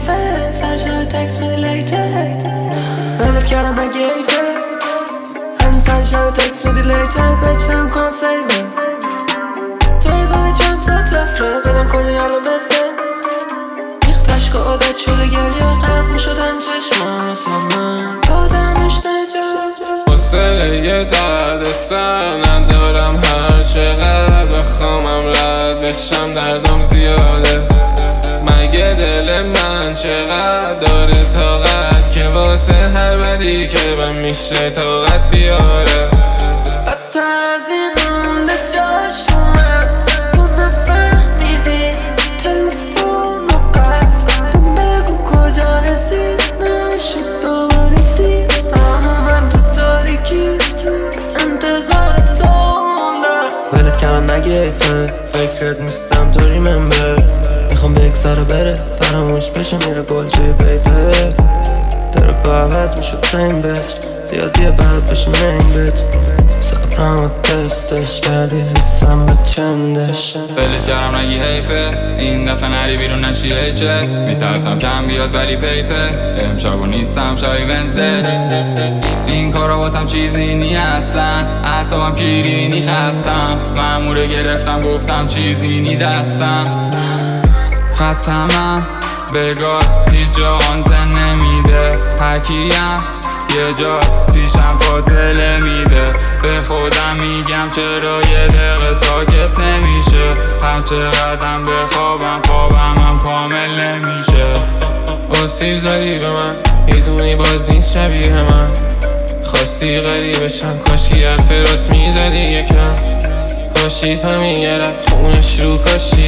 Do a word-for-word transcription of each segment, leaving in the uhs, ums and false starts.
حیفه سر شب تکس میدی لیته ولت کردم نگه حیفه همین سر شب تکس میدی لیته بچنم کنم سیبه تعداد چند ساعت تفره بدم کنی الان بسته ریخت عشق عادت شده گریه غرق میشدن چشمات من دادمش نجات حوصله یه درد سر ندارم هر چقدر بخوامم رد بشم دردم زیاده مگه دل من چقدر داره طاقت که واسه هر بدی که من میشه طاقت بیاره بدتر از این مونده جاش رو من تو نفهمیدی تلفن و قطع بگو کجا رسید نمیشه دوباره دید اما من تو تاریکی انتظار تو موندم ولت کردم نگه حیفه فکرت نیستم تو ریممبر میخوام بگذره بره فراموش بشه میره گل توی پیپر درکا عوض میشد سیم بچ زیادیه بعد بشه مین بچ صبرم و تستش کردی حسم به چندش ولت کردم نگی حیفه این دفعه نری بیرون نشی هیچه میترسم کم بیاد ولی پیپه امشب و نیستم شای ونزده این کارا واسم چیزی نی هستن اعصابم کیرینی خستم مأموره گرفتم گفتم چیزی نی دستم ختمم به گاز هیچ جا آنتن نمیده هرکیم یه جاست پیشم فاصله میده به خودم میگم چرا یه دقیقه ساکت نمیشه هر چقدرم بخوابم خوابم هم کامل نمیشه آسیب زدی به من میدونی باز نیست شبیه من خواستی غریبشم کاشی حرف راست میزدی یکم کاشید همین یه رب خونش رو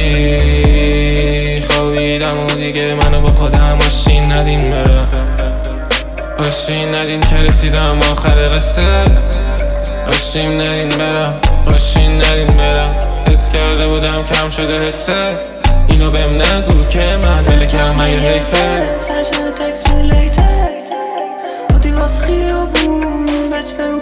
کاشی خوابیدم و دیگه منو با خودم آشین ندین برم آشین ندین که رسیدم آخر قصه آشین ندین برم آشین ندین برم حس کرده بودم کم شده حسه اینو بهم نگو که من دل کم مگه حیفه سر شب تکس میدی لیته بودی واس خیابون بچنم